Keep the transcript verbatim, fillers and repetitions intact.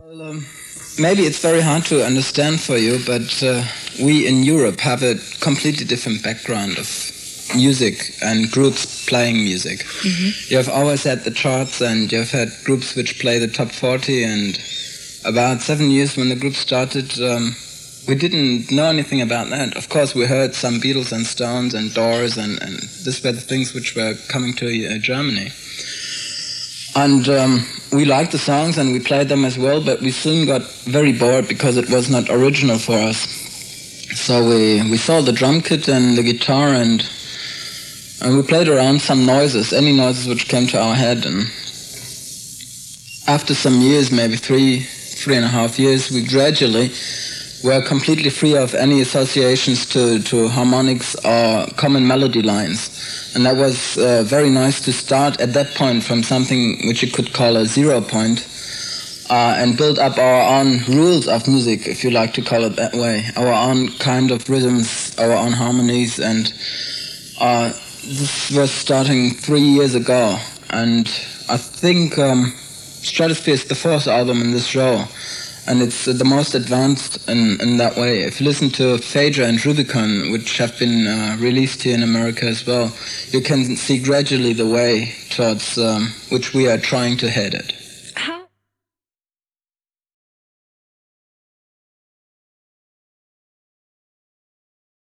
Well, um, maybe it's very hard to understand for you, but uh, we in Europe have a completely different background of music and groups playing music. Mm-hmm. You have always had the charts, and you've had groups which play the top forty, and about seven years when the group started, um, we didn't know anything about that. Of course, we heard some Beatles and Stones and Doors, and, and this were the things which were coming to uh, Germany. And um, we liked the songs and we played them as well, but we soon got very bored because it was not original for us. So we, we sold the drum kit and the guitar, and, and we played around some noises, any noises which came to our head. And after some years, maybe three, three and a half years, we gradually were completely free of any associations to, to harmonics or common melody lines. And that was uh, very nice to start at that point from something which you could call a zero point, uh, and build up our own rules of music, if you like to call it that way, our own kind of rhythms, our own harmonies. And uh, this was starting three years ago. And I think um, Stratosphere is the fourth album in this show. And it's uh, the most advanced in, in that way. If you listen to Phaedra and Rubicon, which have been uh, released here in America as well, you can see gradually the way towards um, which we are trying to head at.